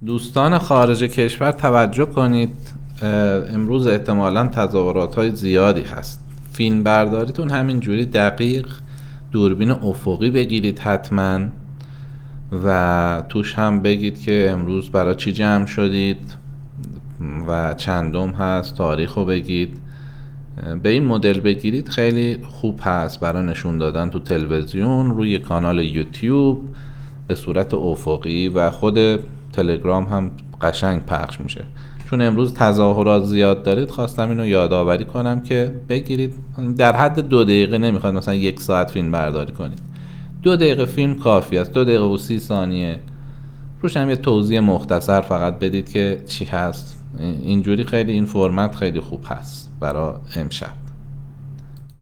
دوستان خارج کشور توجه کنید. امروز احتمالاً تظاهرات های زیادی هست. فیلم برداریتون همین جوری دقیق، دوربین افقی بگیرید حتما و توش هم بگید که امروز برای چی جمع شدید و چندم هست، تاریخ رو بگید. به این مدل بگیرید خیلی خوب هست برای نشون دادن تو تلویزیون، روی کانال یوتیوب به صورت افقی و خود تلگرام هم قشنگ پخش میشه. چون امروز تظاهرات زیاد دارید خواستم اینو یادآوری کنم که بگیرید. در حد 2 دقیقه، نمیخواد مثلا 1 ساعت فیلم برداری کنید. 2 دقیقه فیلم کافی است. 2 دقیقه و 30 ثانیه. روش هم یه توضیح مختصر فقط بدید که چی هست. اینجوری خیلی این فرمت خیلی خوب هست برای امشب.